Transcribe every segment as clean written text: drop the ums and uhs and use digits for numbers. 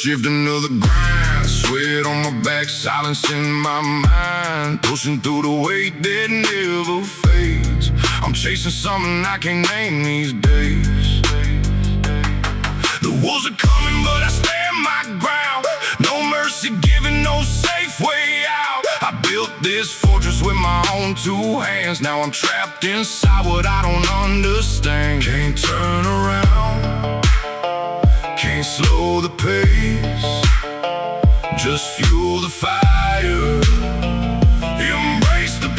shifting to the grind. Sweat on my back, silence in my mind. Pushing through the weight that never fades. I'm chasing something I can't name these days. The wolves are coming, but I stand my ground. No mercy given, no safe way out. I built this fortress with my own two hands. Now I'm trapped inside what I don't understand. Can't turn around, can't slow the pace. Just fuel the fire, embrace the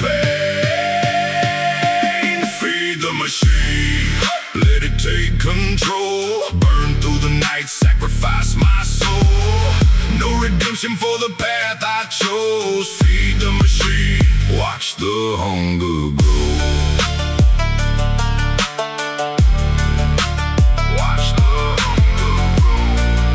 pain. Feed the machine, let it take control. Burn through the night, sacrifice my soul. No redemption for the path I chose. Feed the machine, watch the hunger grow. Watch the hunger grow.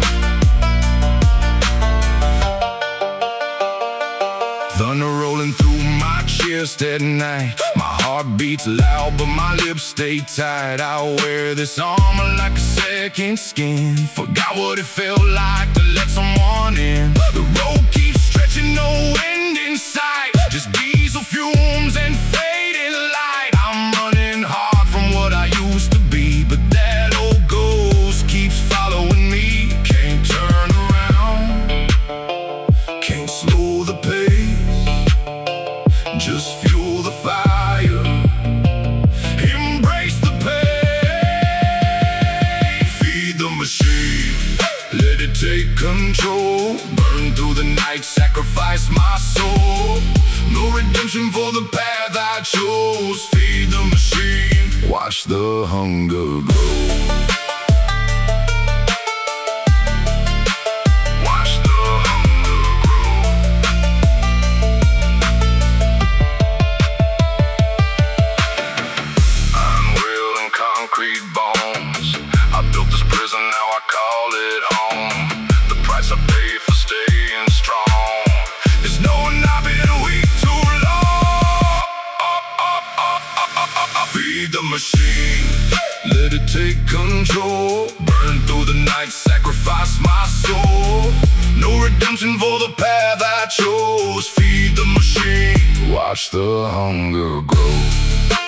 Thunder rolling through my chest at night. My heart beats loud, but my lips stay tight. I wear this armor like a second skin. Forgot what it felt like to let someone in. The road keeps stretching, no end in sight. Just diesel fumes and fading light. I'm running hard from what I used to be, but that old ghost keeps following me. Can't turn around, can't slow the pace. Just fuel the fire, embrace the pain. Feed the machine, let it take control. Burn through the night, sacrifice my soul. No redemption for the path I chose. Feed the machine, watch the hunger grow. Watch the hunger grow. Unwilling concrete bones, I built this prison, now I call it home. The price I pay for staying strong is knowing I've been weak too long. Feed the machine, let it take control. Burn through the night, sacrifice my soul. No redemption for the path I chose. Feed the machine, watch the hunger grow.